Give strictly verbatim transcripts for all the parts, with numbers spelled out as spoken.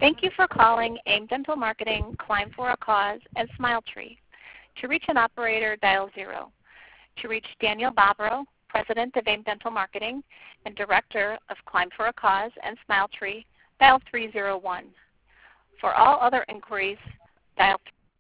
Thank you for calling AIM Dental Marketing, Climb for a Cause, and SmileTree. To reach an operator, dial zero. To reach Daniel Bobrow, President of AIM Dental Marketing and Director of Climb for a Cause and SmileTree, dial three zero one. For all other inquiries, dial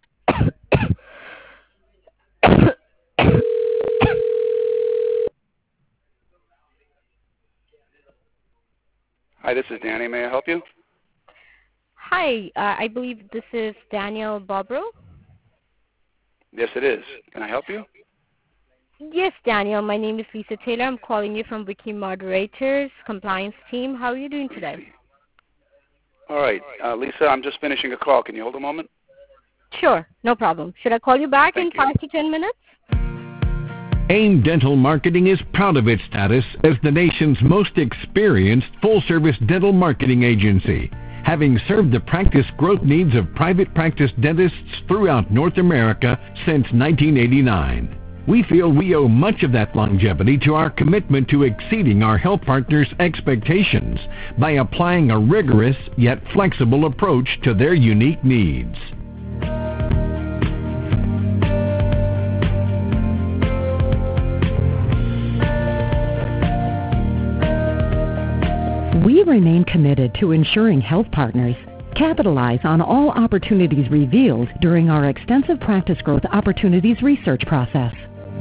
Hi, this is Danny. May I help you? Hi, uh, I believe this is Daniel Bobrow. Yes, it is. Can I help you? Yes, Daniel. My name is Lisa Taylor. I'm calling you from Wiki Moderators Compliance Team. How are you doing today? All right. Uh, Lisa, I'm just finishing a call. Can you hold a moment? Sure, no problem. Should I call you back Thank in you. five to ten minutes? AIM Dental Marketing is proud of its status as the nation's most experienced full-service dental marketing agency, having served the practice growth needs of private practice dentists throughout North America since nineteen eighty-nine. We feel we owe much of that longevity to our commitment to exceeding our health partners' expectations by applying a rigorous yet flexible approach to their unique needs. We remain committed to ensuring health partners capitalize on all opportunities revealed during our extensive practice growth opportunities research process.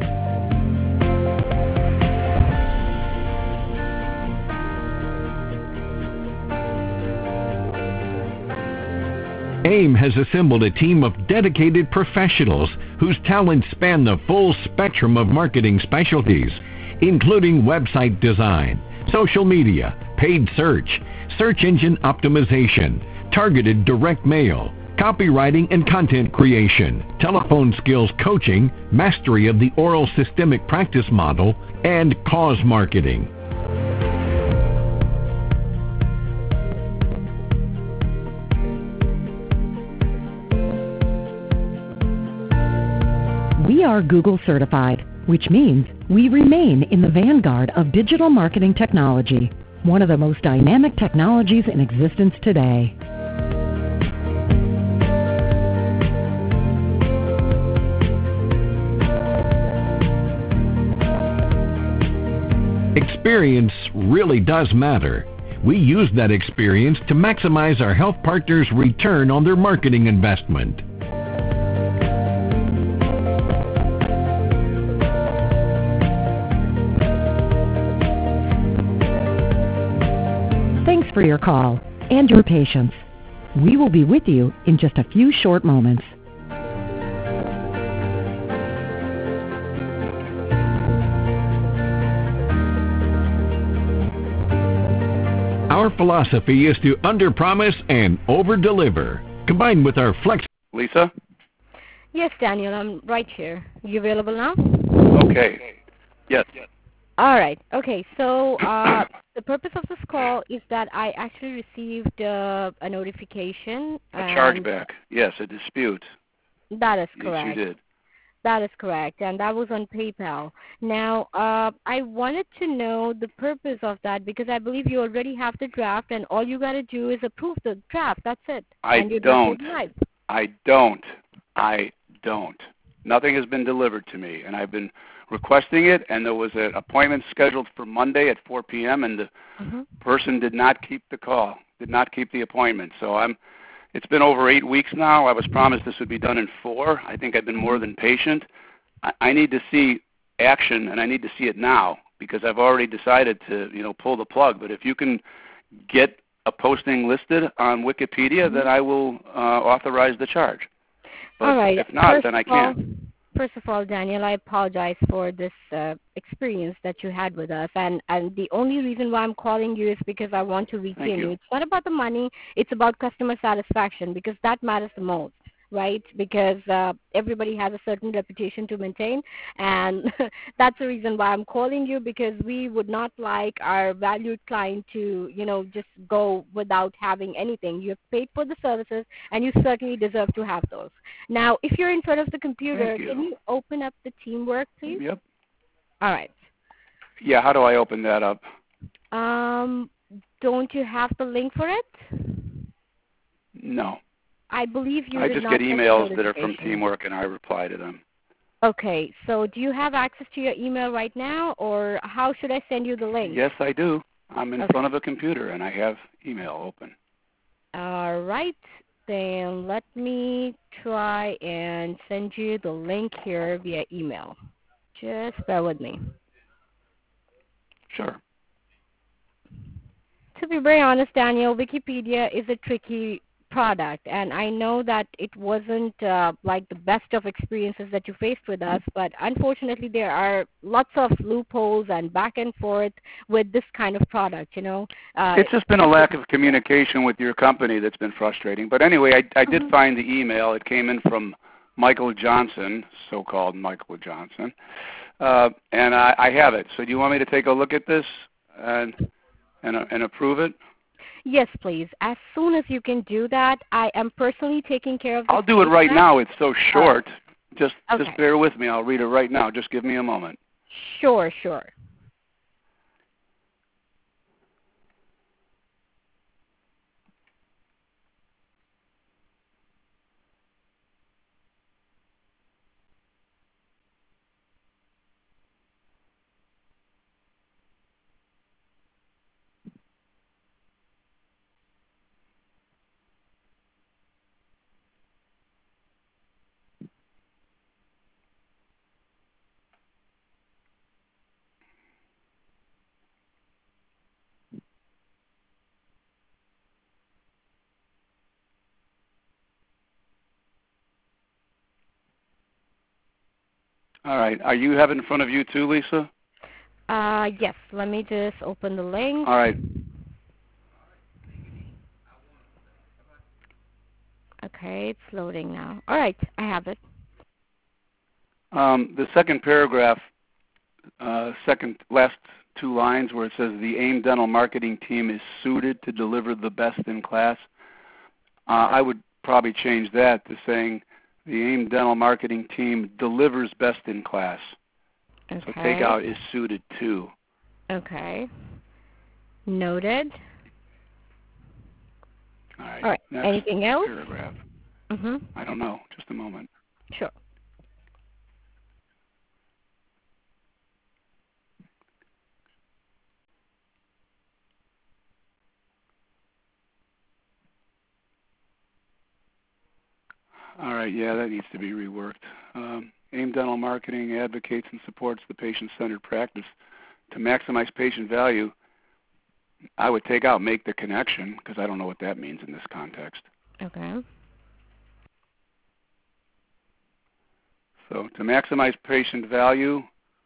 AIM has assembled a team of dedicated professionals whose talents span the full spectrum of marketing specialties, including website design, social media, paid search, search engine optimization, targeted direct mail, copywriting and content creation, telephone skills coaching, mastery of the oral systemic practice model, and cause marketing. We are Google certified, which means we remain in the vanguard of digital marketing technology, one of the most dynamic technologies in existence today. Experience really does matter. We use that experience to maximize our health partners' return on their marketing investment. Thanks for your call and your patience. We will be with you in just a few short moments. Our philosophy is to underpromise and overdeliver, combined with our flex. Lisa? Yes, Daniel, I'm right here. You available now? Okay. Yes. All right. Okay. So uh, the purpose of this call is that I actually received uh, a notification. A chargeback. Yes, a dispute. That is correct. Yes, you did. That is correct, and that was on PayPal. Now, uh, I wanted to know the purpose of that because I believe you already have the draft, and all you got to do is approve the draft. That's it. I and don't. I don't. I don't. Nothing has been delivered to me, and I've been requesting it, and there was an appointment scheduled for Monday at four p.m., and the mm-hmm. person did not keep the call, did not keep the appointment. So I'm. It's been over eight weeks now. I was promised this would be done in four. I think I've been more than patient. I, I need to see action, and I need to see it now because I've already decided to, you know, pull the plug. But if you can get a posting listed on Wikipedia, mm-hmm. then I will uh, authorize the charge. But all right. if not, First then I can't. All, first of all, Daniel, I apologize for this uh, experience that you had with us. And, and the only reason why I'm calling you is because I want to retain you. you. It's not about the money. It's about customer satisfaction because that matters the most, right? Because uh, everybody has a certain reputation to maintain. And that's the reason why I'm calling you because we would not like our valued client to, you know, just go without having anything. You have paid for the services, and you certainly deserve to have those. Now, if you're in front of the computer, you. can you open up the Teamwork, please? Yep. All right. Yeah, how do I open that up? Um, don't you have the link for it? No. I believe you I did just not get the emails that are from notification. Teamwork, and I reply to them. Okay, so do you have access to your email right now, or how should I send you the link? Yes, I do. I'm in Okay. front of a computer, and I have email open. All right, then let me try and send you the link here via email. Just bear with me. Sure. To be very honest, Daniel, Wikipedia is a tricky product, and I know that it wasn't uh, like the best of experiences that you faced with us, but unfortunately there are lots of loopholes and back and forth with this kind of product, you know. Uh, it's just been a lack of communication with your company that's been frustrating. But anyway, I, I did mm-hmm. find the email. It came in from Michael Johnson, so-called Michael Johnson, uh, and I, I have it. So do you want me to take a look at this and and, uh, and approve it? Yes, please. As soon as you can do that, I am personally taking care of this. I'll do it right now. It's so short. Uh, just okay. just bear with me. I'll read it right now. Just give me a moment. Sure, sure. All right. Are you have it in front of you too, Lisa? Uh, yes. Let me just open the link. All right. Okay, it's loading now. All right, I have it. Um, the second paragraph, uh, second last two lines where it says the AIM Dental Marketing Team is suited to deliver the best in class. Uh, I would probably change that to saying the AIM Dental Marketing Team delivers best in class. Okay. So take out is suited to. Okay. Noted. All right. All right. Next Anything else? paragraph. Mm-hmm. I don't know. Just a moment. Sure. All right. Yeah, that needs to be reworked. Um, AIM Dental Marketing advocates and supports the patient-centered practice to maximize patient value. I would take out make the connection because I don't know what that means in this context. Okay. So to maximize patient value,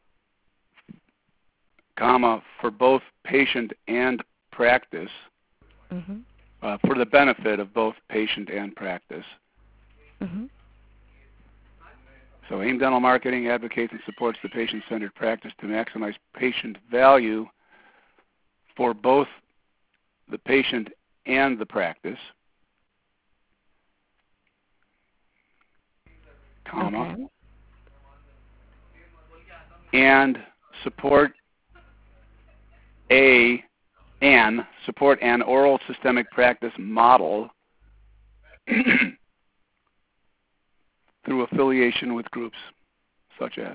comma, for both patient and practice, Mm-hmm. uh, for the benefit of both patient and practice. Mm-hmm. So AIM Dental Marketing advocates and supports the patient-centered practice to maximize patient value for both the patient and the practice, comma, Okay. and support a an support an oral systemic practice model through affiliation with groups such as.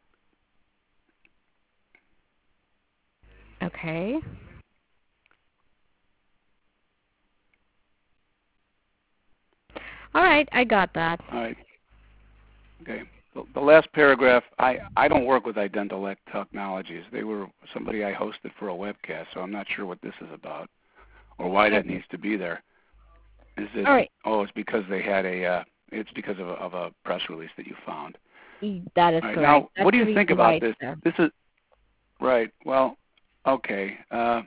Okay. All right, I got that. All right. Okay. The, the last paragraph, I, I don't work with Identalect Technologies. They were somebody I hosted for a webcast, so I'm not sure what this is about or why that Okay. needs to be there. Is it? All right. Oh, it's because they had a. Uh, it's because of a, of a press release that you found. That is All right, correct. now, That's what do you the think reason why about it's this? there. This is right. Well, okay. Uh,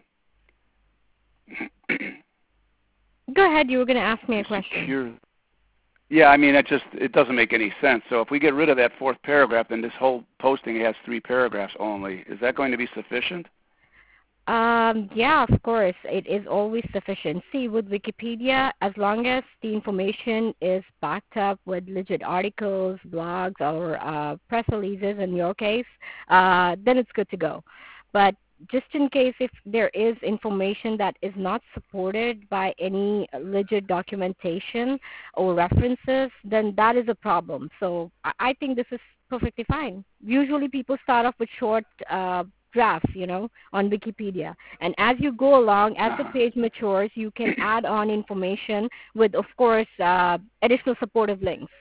Go ahead. You were going to ask me a question. secure. Yeah, I mean, it just it doesn't make any sense. So if we get rid of that fourth paragraph, then this whole posting has three paragraphs only. Is that going to be sufficient? Um, yeah, of course. It is always sufficient. See, with Wikipedia, as long as the information is backed up with legit articles, blogs, or uh, press releases in your case, uh, then it's good to go. But just in case if there is information that is not supported by any legit documentation or references, then that is a problem. So I, I think this is perfectly fine. Usually people start off with short uh, drafts, you know, on Wikipedia. And as you go along, as the page matures, you can add on information with, of course, uh, additional supportive links.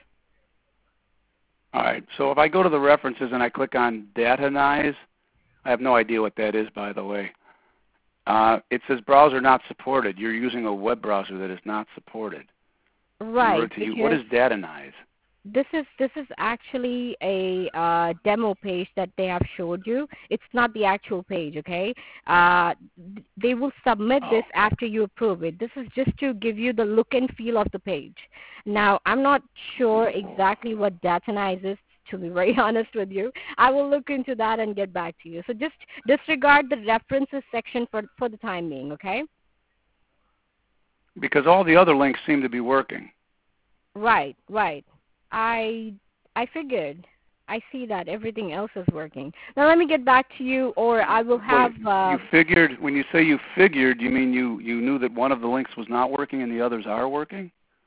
All right. So if I go to the references and I click on Datanyze, I have no idea what that is, by the way. Uh, it says browser not supported. You're using a web browser that is not supported. Right. To you. What is Datanyze? This is this is actually a uh, demo page that they have showed you. It's not the actual page, okay? Uh, they will submit oh. this after you approve it. This is just to give you the look and feel of the page. Now, I'm not sure exactly what Datanyze is, to be very honest with you. I will look into that and get back to you. So just disregard the references section for, for the time being, okay? Because all the other links seem to be working. Right, right. I I figured. I see that everything else is working. Now let me get back to you, or I will have... Wait, uh, you figured, when you say you figured, you mean you, you knew that one of the links was not working and the others are working?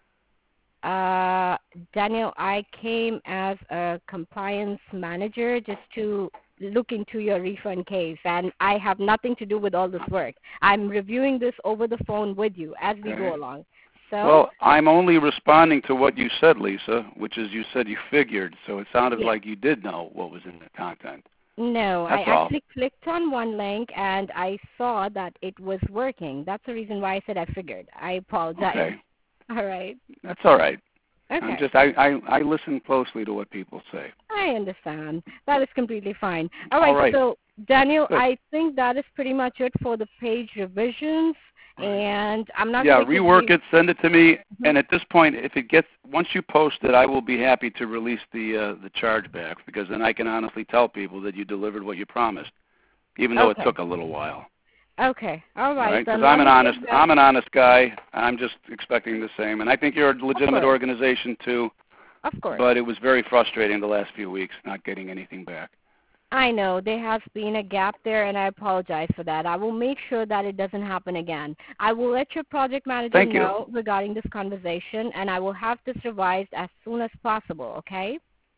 Uh, Daniel, I came as a compliance manager just to look into your refund case, and I have nothing to do with all this work. I'm reviewing this over the phone with you as we okay. go along. So, well, I'm only responding to what you said, Lisa, which is you said you figured, so it sounded yeah. like you did know what was in the content. No, That's I all. actually clicked on one link, and I saw that it was working. That's the reason why I said I figured. I apologize. Okay. All right. That's all right. Okay. I'm just I, I, I listen closely to what people say. I understand. That is completely fine. All right. All right. So, Daniel, Good. I think that is pretty much it for the page revisions. Right. And I'm not yeah, going to rework it, send it to me, mm-hmm. and at this point, if it gets once you post it, I will be happy to release the uh, the chargeback, because then I can honestly tell people that you delivered what you promised, even though okay. it took a little while. Okay, all right. Because I'm an honest I'm an honest guy. I'm just expecting the same, and I think you're a legitimate organization too. Of course. But it was very frustrating the last few weeks not getting anything back. I know. There has been a gap there, and I apologize for that. I will make sure that it doesn't happen again. I will let your project manager Thank know you. regarding this conversation, and I will have this revised as soon as possible, okay?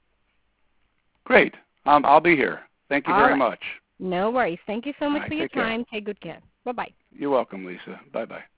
Great. Um, I'll be here. Thank you All very right. much. No worries. Thank you so much right, for your take care. time. Take good care. Bye-bye. You're welcome, Lisa. Bye-bye.